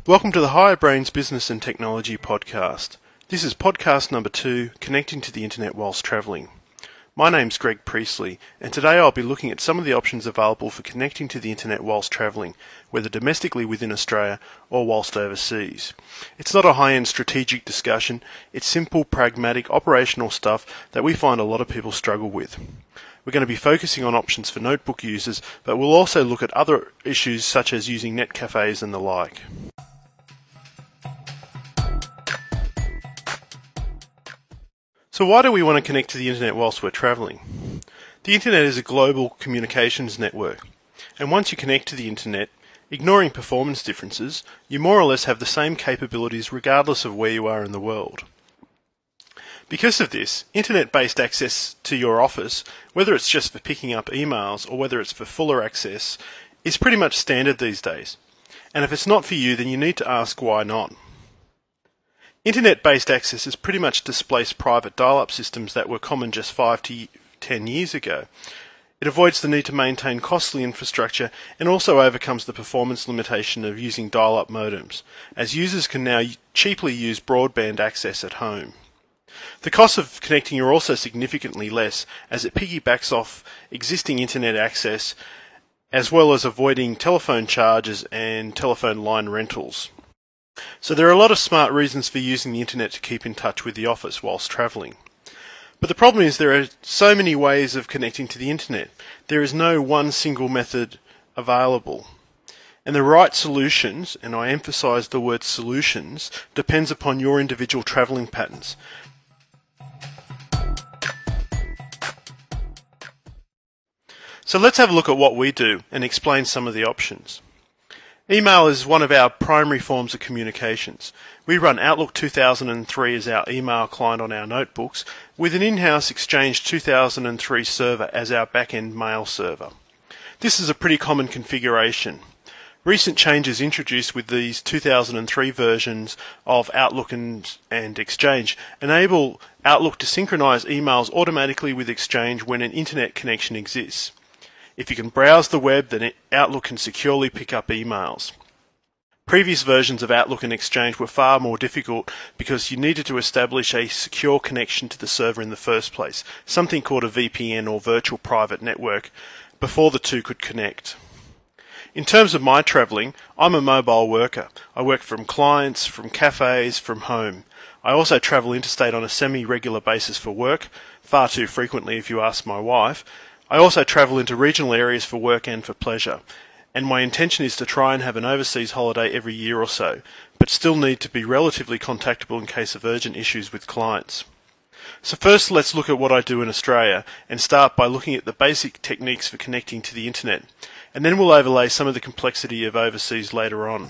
Welcome to the Higher Brains Business and Technology podcast. This is podcast number 2, Connecting to the Internet Whilst Travelling. My name's Greg Priestley, and today I'll be looking at some of the options available for connecting to the Internet whilst travelling, whether domestically within Australia or whilst overseas. It's not a high-end strategic discussion, it's simple, pragmatic, operational stuff that we find a lot of people struggle with. We're going to be focusing on options for notebook users, but we'll also look at other issues such as using net cafes and the like. So why do we want to connect to the internet whilst we're travelling? The internet is a global communications network, and once you connect to the internet, ignoring performance differences, you more or less have the same capabilities regardless of where you are in the world. Because of this, internet-based access to your office, whether it's just for picking up emails or whether it's for fuller access, is pretty much standard these days. And if it's not for you, then you need to ask why not. Internet-based access has pretty much displaced private dial-up systems that were common just 5 to 10 years ago. It avoids the need to maintain costly infrastructure and also overcomes the performance limitation of using dial-up modems, as users can now cheaply use broadband access at home. The costs of connecting are also significantly less, as it piggybacks off existing internet access, as well as avoiding telephone charges and telephone line rentals. So there are a lot of smart reasons for using the internet to keep in touch with the office whilst travelling. But the problem is there are so many ways of connecting to the internet. There is no one single method available. And the right solutions, and I emphasise the word solutions, depends upon your individual travelling patterns. So let's have a look at what we do and explain some of the options. Email is one of our primary forms of communications. We run Outlook 2003 as our email client on our notebooks, with an in-house Exchange 2003 server as our back-end mail server. This is a pretty common configuration. Recent changes introduced with these 2003 versions of Outlook and Exchange enable Outlook to synchronize emails automatically with Exchange when an internet connection exists. If you can browse the web, then Outlook can securely pick up emails. Previous versions of Outlook and Exchange were far more difficult because you needed to establish a secure connection to the server in the first place, something called a VPN or virtual private network, before the two could connect. In terms of my travelling, I'm a mobile worker. I work from clients, from cafes, from home. I also travel interstate on a semi-regular basis for work, far too frequently if you ask my wife. I also travel into regional areas for work and for pleasure, and my intention is to try and have an overseas holiday every year or so, but still need to be relatively contactable in case of urgent issues with clients. So first let's look at what I do in Australia and start by looking at the basic techniques for connecting to the internet, and then we'll overlay some of the complexity of overseas later on.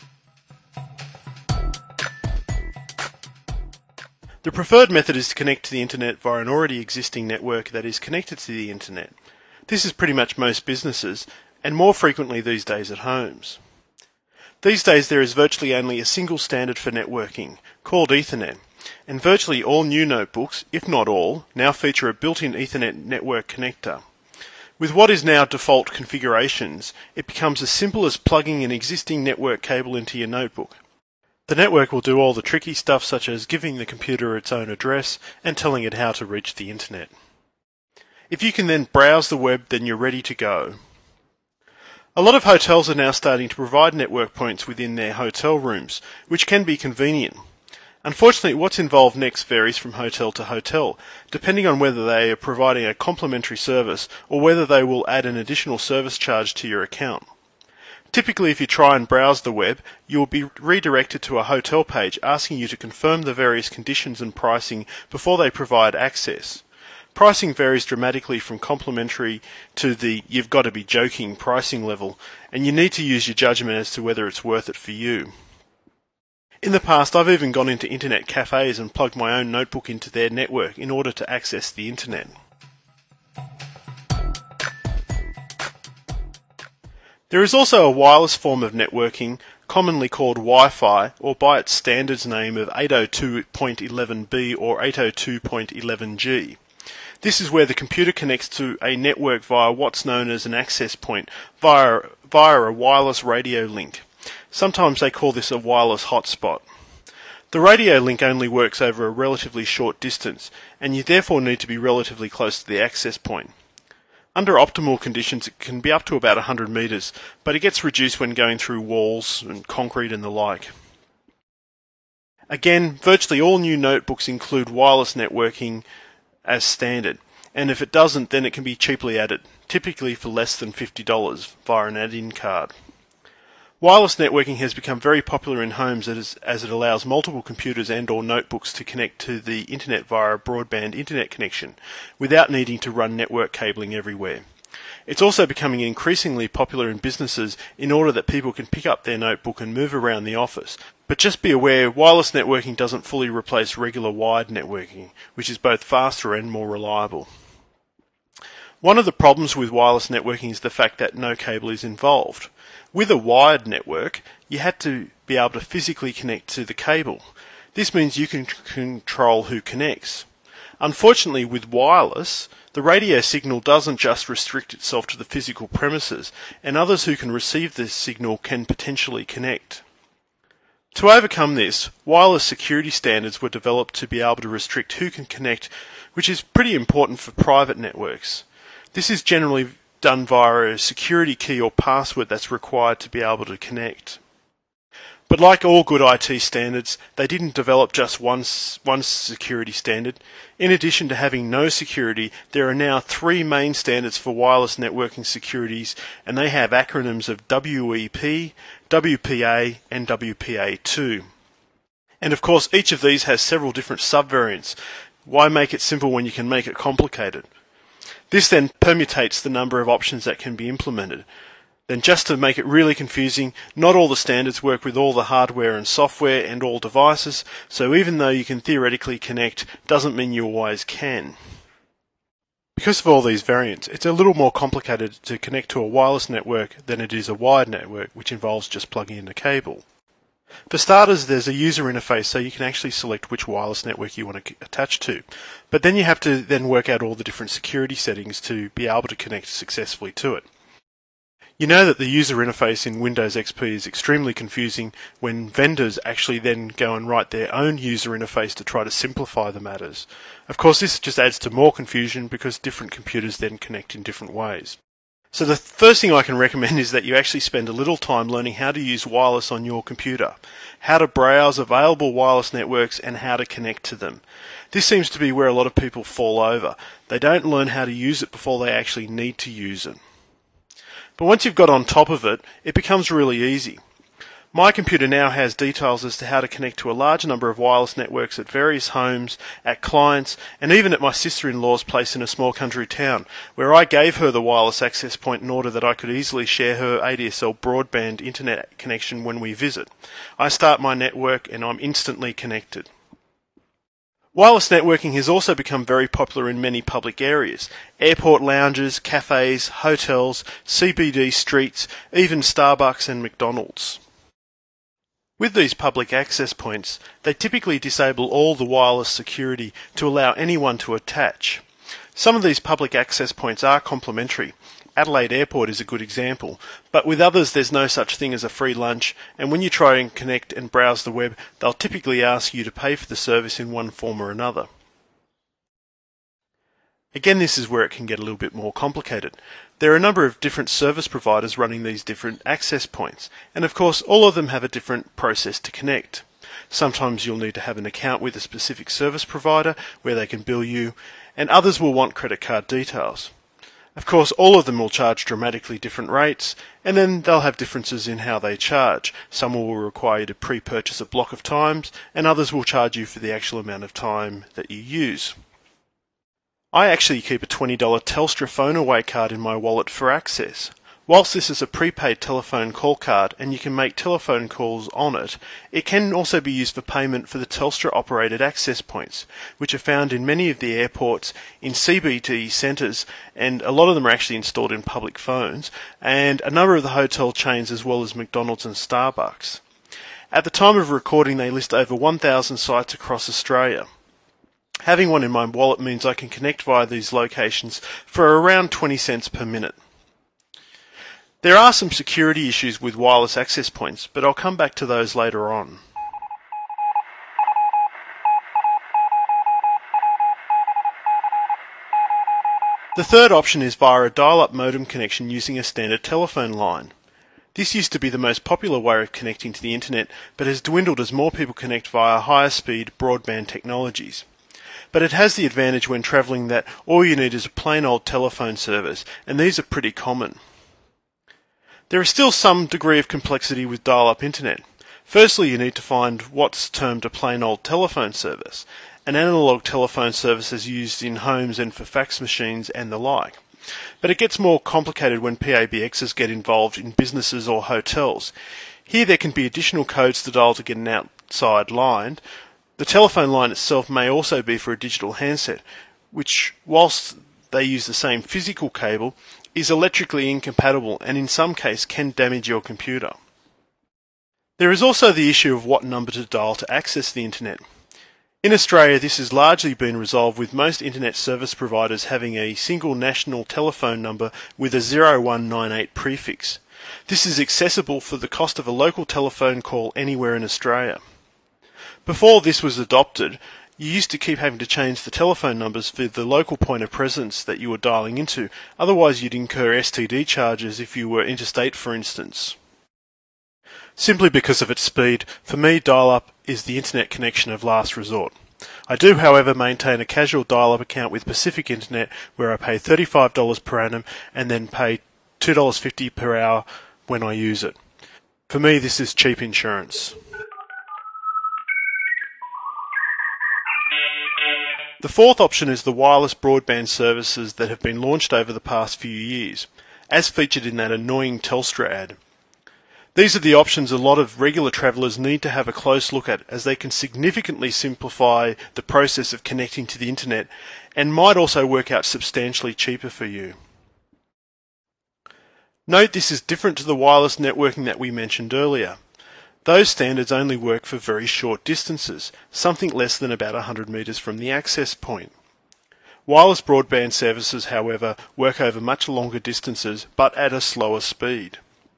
The preferred method is to connect to the internet via an already existing network that is connected to the internet. This is pretty much most businesses, and more frequently these days at homes. These days there is virtually only a single standard for networking, called Ethernet, and virtually all new notebooks, if not all, now feature a built-in Ethernet network connector. With what is now default configurations, it becomes as simple as plugging an existing network cable into your notebook. The network will do all the tricky stuff such as giving the computer its own address and telling it how to reach the internet. If you can then browse the web, then you're ready to go. A lot of hotels are now starting to provide network points within their hotel rooms, which can be convenient. Unfortunately, what's involved next varies from hotel to hotel, depending on whether they are providing a complimentary service or whether they will add an additional service charge to your account. Typically, if you try and browse the web, you will be redirected to a hotel page asking you to confirm the various conditions and pricing before they provide access. Pricing varies dramatically from complimentary to the "you've got to be joking" pricing level, and you need to use your judgment as to whether it's worth it for you. In the past, I've even gone into internet cafes and plugged my own notebook into their network in order to access the internet. There is also a wireless form of networking, commonly called Wi-Fi, or by its standards name of 802.11b or 802.11g. This is where the computer connects to a network via what's known as an access point, via a wireless radio link. Sometimes they call this a wireless hotspot. The radio link only works over a relatively short distance, and you therefore need to be relatively close to the access point. Under optimal conditions, it can be up to about 100 metres, but it gets reduced when going through walls and concrete and the like. Again, virtually all new notebooks include wireless networking as standard, and if it doesn't, then it can be cheaply added, typically for less than $50 via an add-in card. Wireless networking has become very popular in homes as it allows multiple computers and/or notebooks to connect to the internet via a broadband internet connection without needing to run network cabling everywhere. It's also becoming increasingly popular in businesses in order that people can pick up their notebook and move around the office. But just be aware, wireless networking doesn't fully replace regular wired networking, which is both faster and more reliable. One of the problems with wireless networking is the fact that no cable is involved. With a wired network, you had to be able to physically connect to the cable. This means you can control who connects. Unfortunately, with wireless, the radio signal doesn't just restrict itself to the physical premises, and others who can receive this signal can potentially connect. To overcome this, wireless security standards were developed to be able to restrict who can connect, which is pretty important for private networks. This is generally done via a security key or password that's required to be able to connect. But like all good IT standards, they didn't develop just one security standard. In addition to having no security, there are now 3 main standards for wireless networking securities, and they have acronyms of WEP, WPA, and WPA2. And of course, each of these has several different subvariants. Why make it simple when you can make it complicated? This then permutates the number of options that can be implemented. Then just to make it really confusing, not all the standards work with all the hardware and software and all devices, so even though you can theoretically connect, doesn't mean you always can. Because of all these variants, it's a little more complicated to connect to a wireless network than it is a wired network, which involves just plugging in a cable. For starters, there's a user interface, so you can actually select which wireless network you want to attach to. But then you have to then work out all the different security settings to be able to connect successfully to it. You know that the user interface in Windows XP is extremely confusing when vendors actually then go and write their own user interface to try to simplify the matters. Of course, this just adds to more confusion because different computers then connect in different ways. So the first thing I can recommend is that you actually spend a little time learning how to use wireless on your computer, how to browse available wireless networks and how to connect to them. This seems to be where a lot of people fall over. They don't learn how to use it before they actually need to use it. But once you've got on top of it, it becomes really easy. My computer now has details as to how to connect to a large number of wireless networks at various homes, at clients, and even at my sister-in-law's place in a small country town, where I gave her the wireless access point in order that I could easily share her ADSL broadband internet connection when we visit. I start my network and I'm instantly connected. Wireless networking has also become very popular in many public areas. Airport lounges, cafes, hotels, CBD streets, even Starbucks and McDonald's. With these public access points, they typically disable all the wireless security to allow anyone to attach. Some of these public access points are complimentary. Adelaide Airport is a good example, but with others there's no such thing as a free lunch, and when you try and connect and browse the web, they'll typically ask you to pay for the service in one form or another. Again, this is where it can get a little bit more complicated. There are a number of different service providers running these different access points, and of course all of them have a different process to connect. Sometimes you'll need to have an account with a specific service provider where they can bill you, and others will want credit card details. Of course, all of them will charge dramatically different rates, and then they'll have differences in how they charge. Some will require you to pre-purchase a block of times, and others will charge you for the actual amount of time that you use. I actually keep a $20 Telstra phone away card in my wallet for access. Whilst this is a prepaid telephone call card and you can make telephone calls on it, it can also be used for payment for the Telstra operated access points, which are found in many of the airports, in CBD centres, and a lot of them are actually installed in public phones, and a number of the hotel chains as well as McDonald's and Starbucks. At the time of recording, they list over 1,000 sites across Australia. Having one in my wallet means I can connect via these locations for around 20 cents per minute. There are some security issues with wireless access points, but I'll come back to those later on. The third option is via a dial-up modem connection using a standard telephone line. This used to be the most popular way of connecting to the internet, but has dwindled as more people connect via higher speed broadband technologies. But it has the advantage when travelling that all you need is a plain old telephone service, and these are pretty common. There is still some degree of complexity with dial-up internet. Firstly, you need to find what's termed a plain old telephone service. An analogue telephone service is used in homes and for fax machines and the like. But it gets more complicated when PABXs get involved in businesses or hotels. Here there can be additional codes to dial to get an outside line. The telephone line itself may also be for a digital handset, which, whilst they use the same physical cable, is electrically incompatible and in some case can damage your computer. There is also the issue of what number to dial to access the internet. In Australia, this has largely been resolved with most internet service providers having a single national telephone number with a 0198 prefix. This is accessible for the cost of a local telephone call anywhere in Australia. Before this was adopted, you used to keep having to change the telephone numbers for the local point of presence that you were dialing into, otherwise you'd incur STD charges if you were interstate, for instance. Simply because of its speed, for me dial-up is the internet connection of last resort. I do, however, maintain a casual dial-up account with Pacific Internet where I pay $35 per annum and then pay $2.50 per hour when I use it. For me, this is cheap insurance. The fourth option is the wireless broadband services that have been launched over the past few years, as featured in that annoying Telstra ad. These are the options a lot of regular travellers need to have a close look at, as they can significantly simplify the process of connecting to the internet and might also work out substantially cheaper for you. Note this is different to the wireless networking that we mentioned earlier. Those standards only work for very short distances, something less than about 100 metres from the access point. Wireless broadband services, however, work over much longer distances but at a slower speed.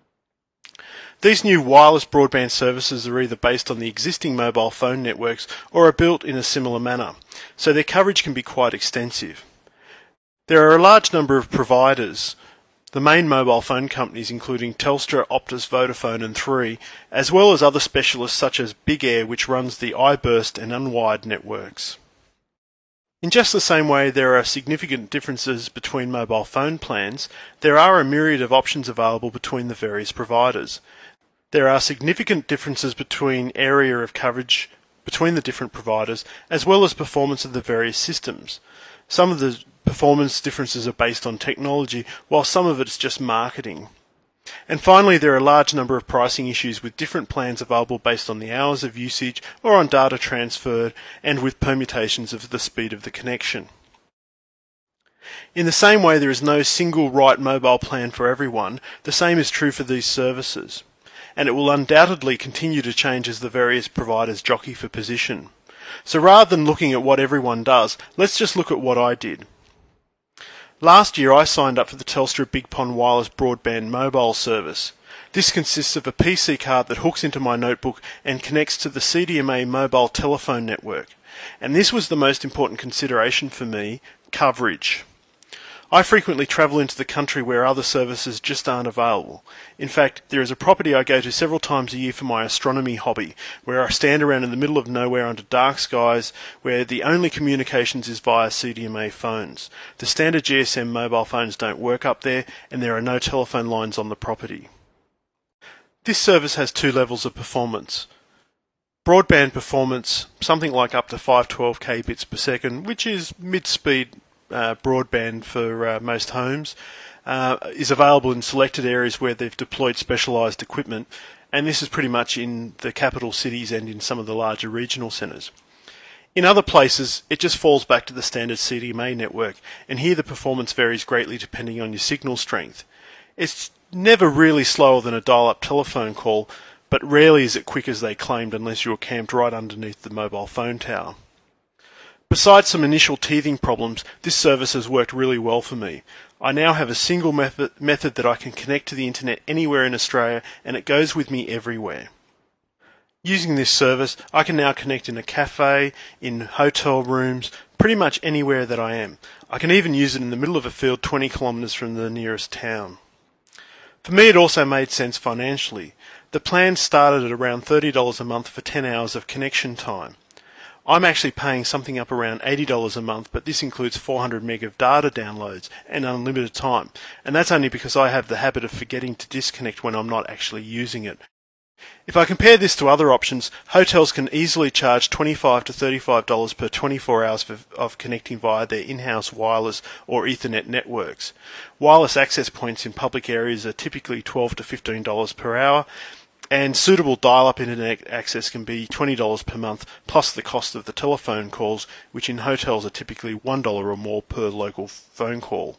These new wireless broadband services are either based on the existing mobile phone networks or are built in a similar manner, so their coverage can be quite extensive. There are a large number of providers, the main mobile phone companies including Telstra, Optus, Vodafone and Three, as well as other specialists such as Big Air, which runs the iBurst and Unwired networks. In just the same way there are significant differences between mobile phone plans, there are a myriad of options available between the various providers. There are significant differences between area of coverage between the different providers, as well as performance of the various systems. Some of the performance differences are based on technology, while some of it's just marketing. And finally, there are a large number of pricing issues with different plans available based on the hours of usage or on data transferred, and with permutations of the speed of the connection. In the same way there is no single right mobile plan for everyone, the same is true for these services. And it will undoubtedly continue to change as the various providers jockey for position. So rather than looking at what everyone does, let's just look at what I did. Last year I signed up for the Telstra Big Pond Wireless Broadband mobile service. This consists of a PC card that hooks into my notebook and connects to the CDMA mobile telephone network. And this was the most important consideration for me, coverage. I frequently travel into the country where other services just aren't available. In fact, there is a property I go to several times a year for my astronomy hobby, where I stand around in the middle of nowhere under dark skies, where the only communications is via CDMA phones. The standard GSM mobile phones don't work up there, and there are no telephone lines on the property. This service has two levels of performance. Broadband performance, something like up to 512 kbits per second, which is mid-speed broadband for most homes, is available in selected areas where they've deployed specialised equipment, and this is pretty much in the capital cities and in some of the larger regional centres. In other places, it just falls back to the standard CDMA network, and here the performance varies greatly depending on your signal strength. It's never really slower than a dial-up telephone call, but rarely is it quick as they claimed unless you're camped right underneath the mobile phone tower. Besides some initial teething problems, this service has worked really well for me. I now have a single method that I can connect to the internet anywhere in Australia, and it goes with me everywhere. Using this service, I can now connect in a cafe, in hotel rooms, pretty much anywhere that I am. I can even use it in the middle of a field 20 kilometres from the nearest town. For me, it also made sense financially. The plan started at around $30 a month for 10 hours of connection time. I'm actually paying something up around $80 a month, but this includes 400 meg of data downloads and unlimited time. And that's only because I have the habit of forgetting to disconnect when I'm not actually using it. If I compare this to other options, hotels can easily charge $25 to $35 per 24 hours of connecting via their in-house wireless or Ethernet networks. Wireless access points in public areas are typically $12 to $15 per hour, and suitable dial-up internet access can be $20 per month, plus the cost of the telephone calls, which in hotels are typically $1 or more per local phone call.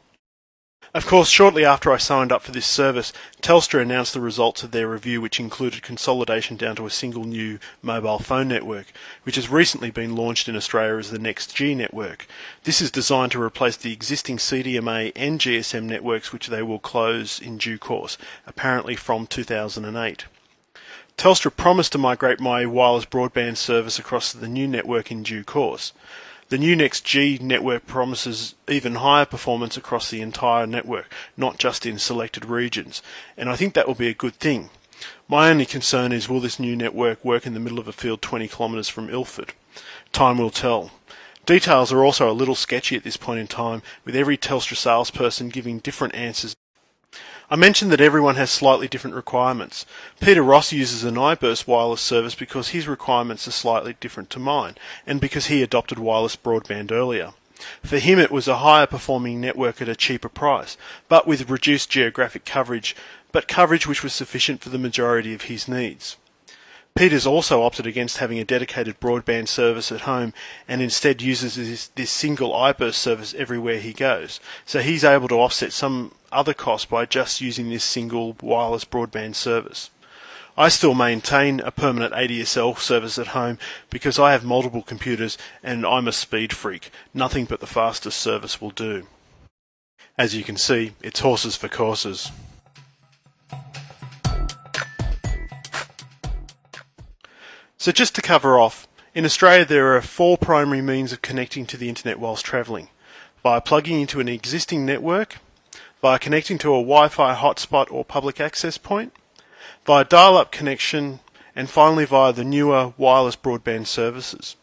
Of course, shortly after I signed up for this service, Telstra announced the results of their review, which included consolidation down to a single new mobile phone network, which has recently been launched in Australia as the NextG network. This is designed to replace the existing CDMA and GSM networks, which they will close in due course, apparently from 2008. Telstra promised to migrate my wireless broadband service across to the new network in due course. The new NextG network promises even higher performance across the entire network, not just in selected regions, and I think that will be a good thing. My only concern is, will this new network work in the middle of a field 20 kilometres from Ilford? Time will tell. Details are also a little sketchy at this point in time, with every Telstra salesperson giving different answers. I mentioned that everyone has slightly different requirements. Peter Ross uses an iBurst wireless service because his requirements are slightly different to mine, and because he adopted wireless broadband earlier. For him, it was a higher performing network at a cheaper price, but with reduced geographic coverage, but coverage which was sufficient for the majority of his needs. Peter's also opted against having a dedicated broadband service at home and instead uses this single iBurst service everywhere he goes. So he's able to offset some other costs by just using this single wireless broadband service. I still maintain a permanent ADSL service at home because I have multiple computers and I'm a speed freak. Nothing but the fastest service will do. As you can see, it's horses for courses. So just to cover off, in Australia there are 4 primary means of connecting to the internet whilst travelling: via plugging into an existing network, via connecting to a Wi-Fi hotspot or public access point, via dial-up connection, and finally via the newer wireless broadband services.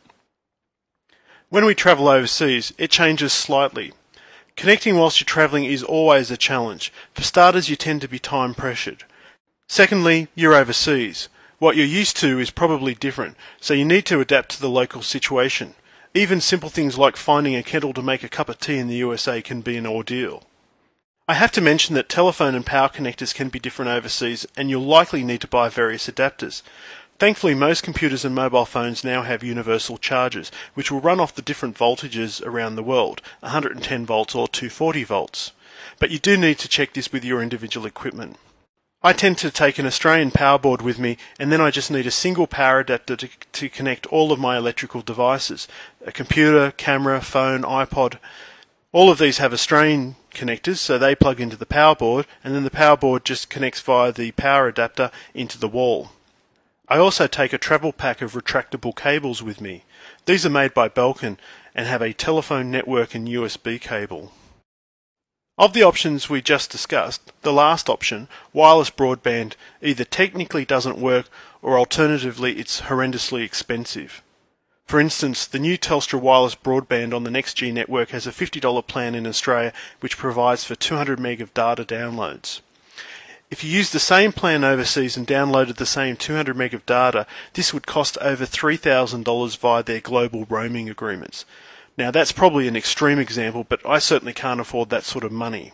When we travel overseas, it changes slightly. Connecting whilst you're travelling is always a challenge. For starters, you tend to be time pressured. Secondly, you're overseas. What you're used to is probably different, so you need to adapt to the local situation. Even simple things like finding a kettle to make a cup of tea in the USA can be an ordeal. I have to mention that telephone and power connectors can be different overseas, and you'll likely need to buy various adapters. Thankfully, most computers and mobile phones now have universal chargers, which will run off the different voltages around the world, 110 volts or 240 volts. But you do need to check this with your individual equipment. I tend to take an Australian power board with me, and then I just need a single power adapter to connect all of my electrical devices: a computer, camera, phone, iPod. All of these have Australian connectors, so they plug into the power board, and then the power board just connects via the power adapter into the wall. I also take a travel pack of retractable cables with me. These are made by Belkin and have a telephone network and USB cable. Of the options we just discussed, the last option, wireless broadband, either technically doesn't work or alternatively it's horrendously expensive. For instance, the new Telstra wireless broadband on the NextG network has a $50 plan in Australia which provides for 200 meg of data downloads. If you used the same plan overseas and downloaded the same 200 meg of data, this would cost over $3,000 via their global roaming agreements. Now that's probably an extreme example, but I certainly can't afford that sort of money.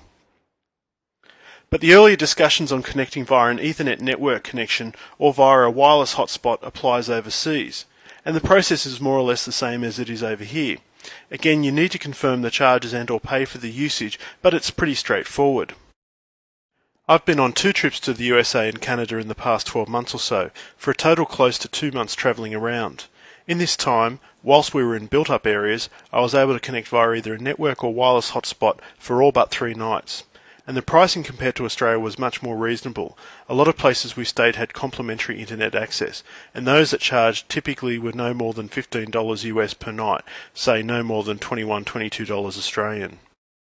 But the earlier discussions on connecting via an Ethernet network connection or via a wireless hotspot applies overseas, and the process is more or less the same as it is over here. Again, you need to confirm the charges and or pay for the usage, but it's pretty straightforward. I've been on 2 trips to the USA and Canada in the past 12 months or so, for a total close to 2 months travelling around. In this time, whilst we were in built-up areas, I was able to connect via either a network or wireless hotspot for all but 3 nights. And the pricing compared to Australia was much more reasonable. A lot of places we stayed had complimentary internet access, and those that charged typically were no more than $15 US per night, say no more than $21, $22 Australian.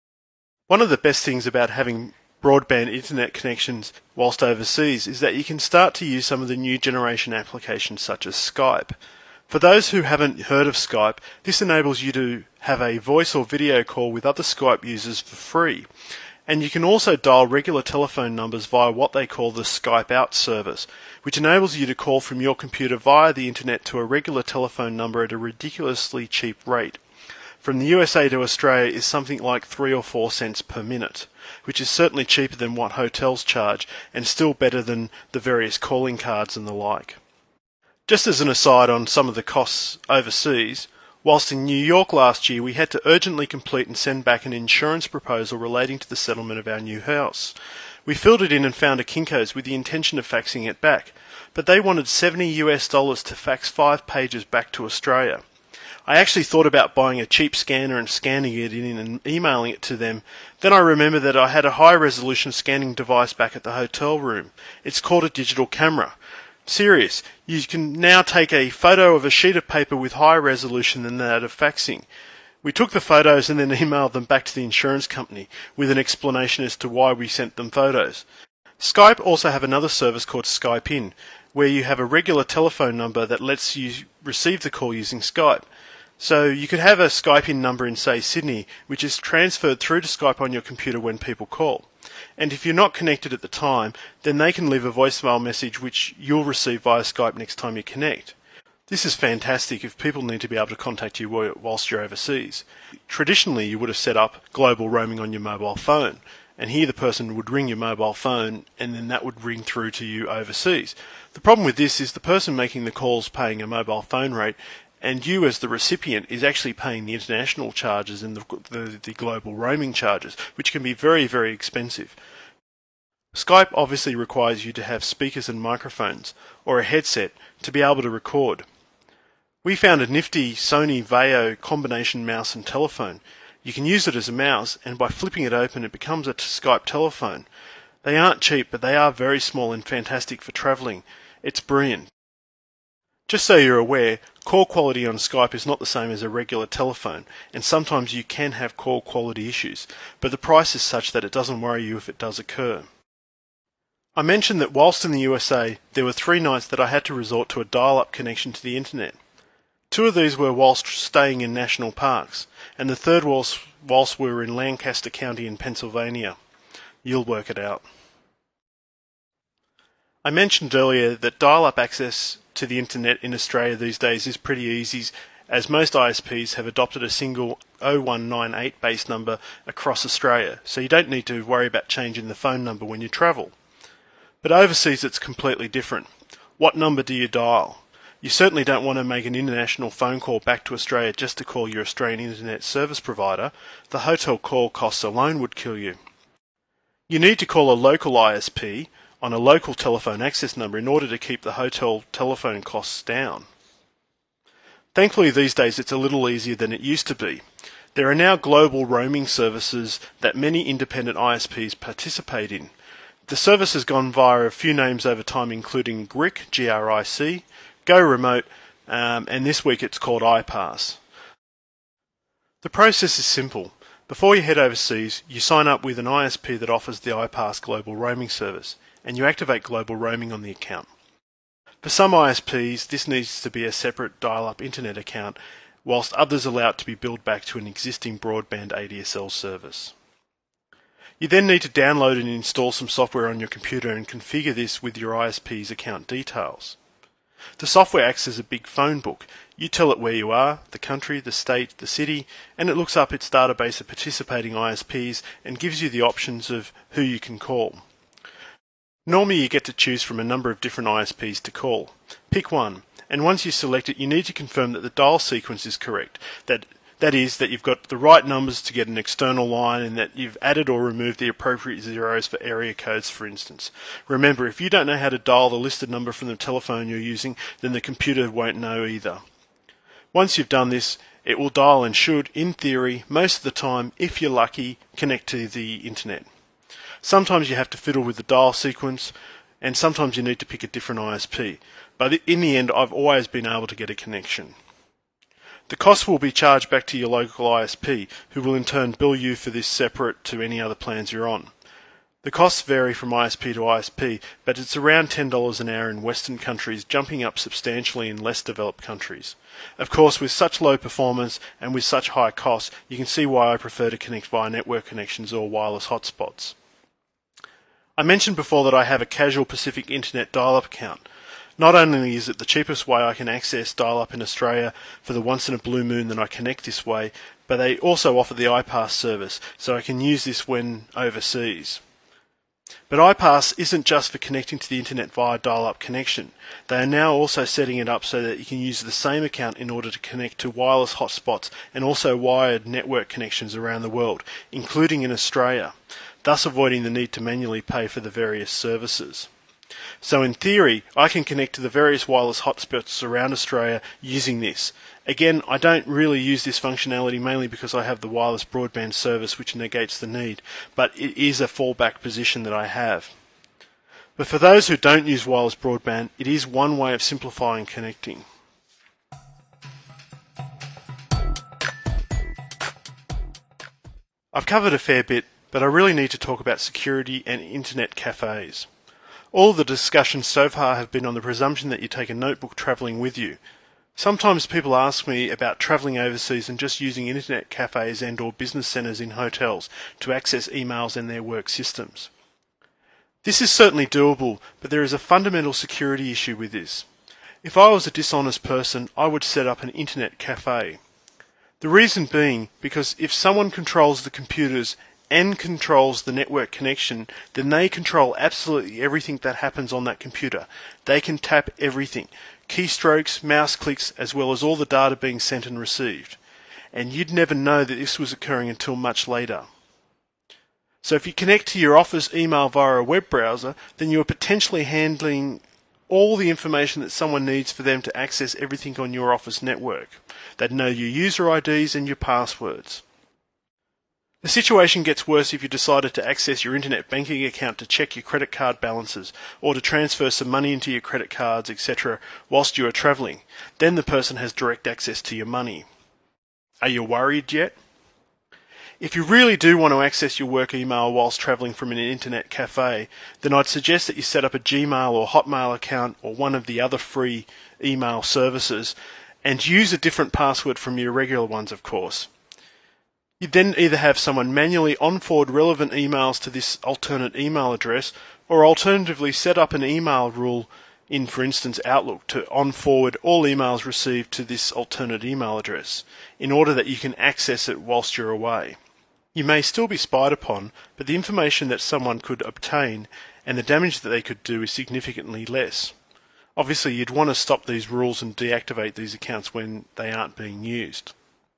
One of the best things about having broadband internet connections whilst overseas is that you can start to use some of the new generation applications such as Skype. For those who haven't heard of Skype, this enables you to have a voice or video call with other Skype users for free. And you can also dial regular telephone numbers via what they call the Skype Out service, which enables you to call from your computer via the internet to a regular telephone number at a ridiculously cheap rate. From the USA to Australia is something like 3 or 4 cents per minute, which is certainly cheaper than what hotels charge and still better than the various calling cards and the like. Just as an aside on some of the costs overseas, whilst in New York last year we had to urgently complete and send back an insurance proposal relating to the settlement of our new house. We filled it in and found a Kinko's with the intention of faxing it back, but they wanted $70 to fax 5 pages back to Australia. I actually thought about buying a cheap scanner and scanning it in and emailing it to them. Then I remembered that I had a high-resolution scanning device back at the hotel room. It's called a digital camera. Serious, you can now take a photo of a sheet of paper with higher resolution than that of faxing. We took the photos and then emailed them back to the insurance company with an explanation as to why we sent them photos. Skype also have another service called Skype In, where you have a regular telephone number that lets you receive the call using Skype. So you could have a Skype In number in, say, Sydney, which is transferred through to Skype on your computer when people call. And if you're not connected at the time, then they can leave a voicemail message which you'll receive via Skype next time you connect. This is fantastic if people need to be able to contact you whilst you're overseas. Traditionally, you would have set up global roaming on your mobile phone, and here the person would ring your mobile phone, and then that would ring through to you overseas. The problem with this is the person making the calls paying a mobile phone rate, and you as the recipient is actually paying the international charges and the global roaming charges, which can be very, very expensive. Skype obviously requires you to have speakers and microphones, or a headset, to be able to record. We found a nifty Sony Vaio combination mouse and telephone. You can use it as a mouse, and by flipping it open it becomes a Skype telephone. They aren't cheap, but they are very small and fantastic for travelling. It's brilliant. Just so you're aware, call quality on Skype is not the same as a regular telephone, and sometimes you can have call quality issues, but the price is such that it doesn't worry you if it does occur. I mentioned that whilst in the USA, there were 3 nights that I had to resort to a dial-up connection to the internet. 2 of these were whilst staying in national parks, and the third whilst we were in Lancaster County in Pennsylvania. You'll work it out. I mentioned earlier that dial-up access to the internet in Australia these days is pretty easy, as most ISPs have adopted a single 0198 base number across Australia, so you don't need to worry about changing the phone number when you travel. But overseas it's completely different. What number do you dial? You certainly don't want to make an international phone call back to Australia just to call your Australian internet service provider. The hotel call costs alone would kill you. You need to call a local ISP on a local telephone access number in order to keep the hotel telephone costs down. Thankfully these days it's a little easier than it used to be. There are now global roaming services that many independent ISPs participate in. The service has gone via a few names over time, including GRIC, G-R-I-C, Go Remote, and this week it's called iPass. The process is simple. Before you head overseas, you sign up with an ISP that offers the iPass global roaming service, and you activate global roaming on the account. For some ISPs, this needs to be a separate dial-up internet account, whilst others allow it to be billed back to an existing broadband ADSL service. You then need to download and install some software on your computer and configure this with your ISP's account details. The software acts as a big phone book. You tell it where you are, the country, the state, the city, and it looks up its database of participating ISPs and gives you the options of who you can call. Normally you get to choose from a number of different ISPs to call. Pick one, and once you select it, you need to confirm that the dial sequence is correct. That is, that you've got the right numbers to get an external line and that you've added or removed the appropriate zeros for area codes, for instance. Remember, if you don't know how to dial the listed number from the telephone you're using, then the computer won't know either. Once you've done this, it will dial and should, in theory, most of the time, if you're lucky, connect to the internet. Sometimes you have to fiddle with the dial sequence, and sometimes you need to pick a different ISP, but in the end I've always been able to get a connection. The cost will be charged back to your local ISP, who will in turn bill you for this separate to any other plans you're on. The costs vary from ISP to ISP, but it's around $10 an hour in Western countries, jumping up substantially in less developed countries. Of course, with such low performance and with such high costs, you can see why I prefer to connect via network connections or wireless hotspots. I mentioned before that I have a casual Pacific Internet dial-up account. Not only is it the cheapest way I can access dial-up in Australia for the once in a blue moon that I connect this way, but they also offer the iPass service, so I can use this when overseas. But iPass isn't just for connecting to the internet via dial-up connection. They are now also setting it up so that you can use the same account in order to connect to wireless hotspots and also wired network connections around the world, including in Australia, thus avoiding the need to manually pay for the various services. So in theory, I can connect to the various wireless hotspots around Australia using this. Again, I don't really use this functionality mainly because I have the wireless broadband service which negates the need, but it is a fallback position that I have. But for those who don't use wireless broadband, it is one way of simplifying connecting. I've covered a fair bit, but I really need to talk about security and internet cafes. All the discussions so far have been on the presumption that you take a notebook travelling with you. Sometimes people ask me about travelling overseas and just using internet cafes and or business centres in hotels to access emails and their work systems. This is certainly doable, but there is a fundamental security issue with this. If I was a dishonest person, I would set up an internet cafe. The reason being because if someone controls the computers and controls the network connection, then they control absolutely everything that happens on that computer. They can tap everything, keystrokes, mouse clicks, as well as all the data being sent and received. And you'd never know that this was occurring until much later. So if you connect to your office email via a web browser, then you are potentially handling all the information that someone needs for them to access everything on your office network. They'd know your user IDs and your passwords. The situation gets worse if you decided to access your internet banking account to check your credit card balances or to transfer some money into your credit cards, etc. whilst you are travelling. Then the person has direct access to your money. Are you worried yet? If you really do want to access your work email whilst travelling from an internet cafe, then I'd suggest that you set up a Gmail or Hotmail account or one of the other free email services and use a different password from your regular ones, of course. You then either have someone manually on-forward relevant emails to this alternate email address, or alternatively set up an email rule in, for instance, Outlook to on-forward all emails received to this alternate email address, in order that you can access it whilst you're away. You may still be spied upon, but the information that someone could obtain and the damage that they could do is significantly less. Obviously, you'd want to stop these rules and deactivate these accounts when they aren't being used.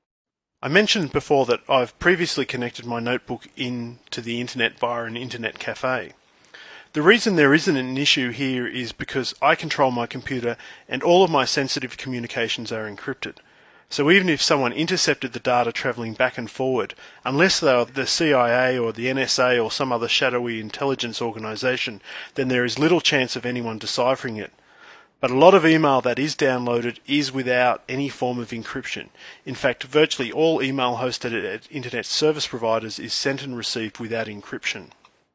I mentioned before that I've previously connected my notebook into the internet via an internet cafe. The reason there isn't an issue here is because I control my computer and all of my sensitive communications are encrypted. So even if someone intercepted the data travelling back and forward, unless they are the CIA or the NSA or some other shadowy intelligence organisation, then there is little chance of anyone deciphering it. But a lot of email that is downloaded is without any form of encryption. In fact, virtually all email hosted at internet service providers is sent and received without encryption.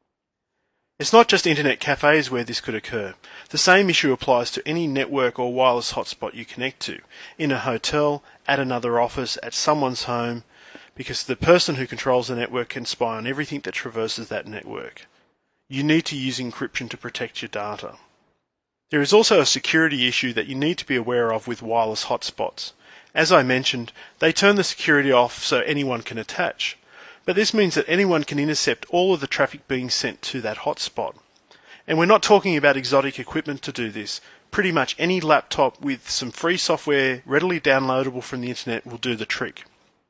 It's not just internet cafes where this could occur. The same issue applies to any network or wireless hotspot you connect to, in a hotel, at another office, at someone's home, because the person who controls the network can spy on everything that traverses that network. You need to use encryption to protect your data. There is also a security issue that you need to be aware of with wireless hotspots. As I mentioned, they turn the security off so anyone can attach. But this means that anyone can intercept all of the traffic being sent to that hotspot. And we're not talking about exotic equipment to do this. Pretty much any laptop with some free software readily downloadable from the internet will do the trick.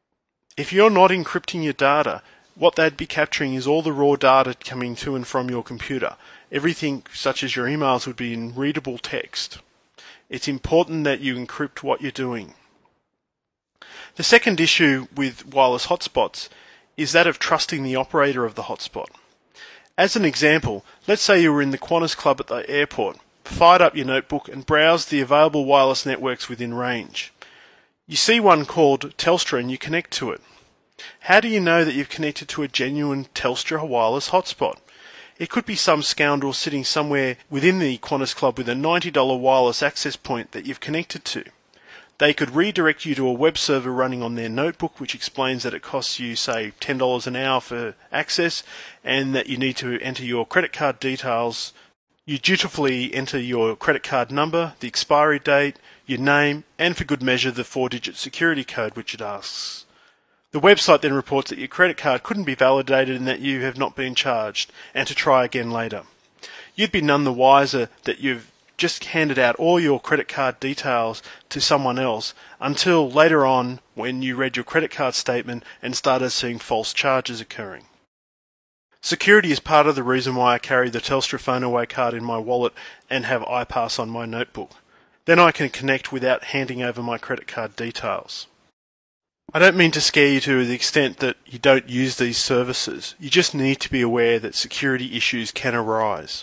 If you're not encrypting your data, what they'd be capturing is all the raw data coming to and from your computer. Everything such as your emails would be in readable text. It's important that you encrypt what you're doing. The second issue with wireless hotspots is that of trusting the operator of the hotspot. As an example, let's say you were in the Qantas Club at the airport, fired up your notebook and browsed the available wireless networks within range. You see one called Telstra and you connect to it. How do you know that you've connected to a genuine Telstra wireless hotspot? It could be some scoundrel sitting somewhere within the Qantas Club with a $90 wireless access point that you've connected to. They could redirect you to a web server running on their notebook, which explains that it costs you, say, $10 an hour for access, and that you need to enter your credit card details. You dutifully enter your credit card number, the expiry date, your name, and for good measure, the 4-digit security code which it asks. The website then reports that your credit card couldn't be validated and that you have not been charged, and to try again later. You'd be none the wiser that you've just handed out all your credit card details to someone else until later on when you read your credit card statement and started seeing false charges occurring. Security is part of the reason why I carry the Telstra Phone Away card in my wallet and have iPass on my notebook. Then I can connect without handing over my credit card details. I don't mean to scare you to the extent that you don't use these services. You just need to be aware that security issues can arise.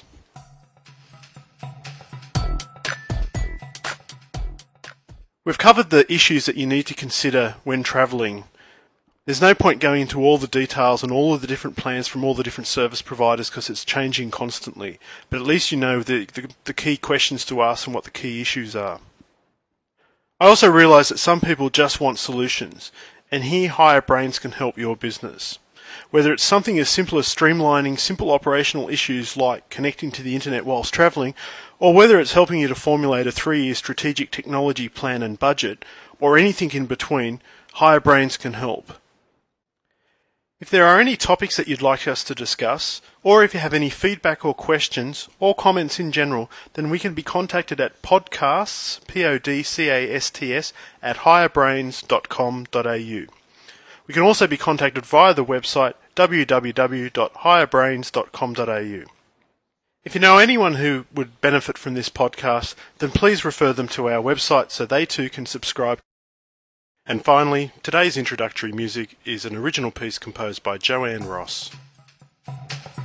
We've covered the issues that you need to consider when travelling. There's no point going into all the details and all of the different plans from all the different service providers because it's changing constantly. But at least you know the key questions to ask and what the key issues are. I also realise that some people just want solutions, and here Higher Brains can help your business. Whether it's something as simple as streamlining simple operational issues like connecting to the internet whilst travelling, or whether it's helping you to formulate a 3-year strategic technology plan and budget, or anything in between, Higher Brains can help. If there are any topics that you'd like us to discuss, or if you have any feedback or questions, or comments in general, then we can be contacted at podcasts, podcasts, at higherbrains.com.au. We can also be contacted via the website www.higherbrains.com.au. If you know anyone who would benefit from this podcast, then please refer them to our website so they too can subscribe. And finally, today's introductory music is an original piece composed by Joanne Ross.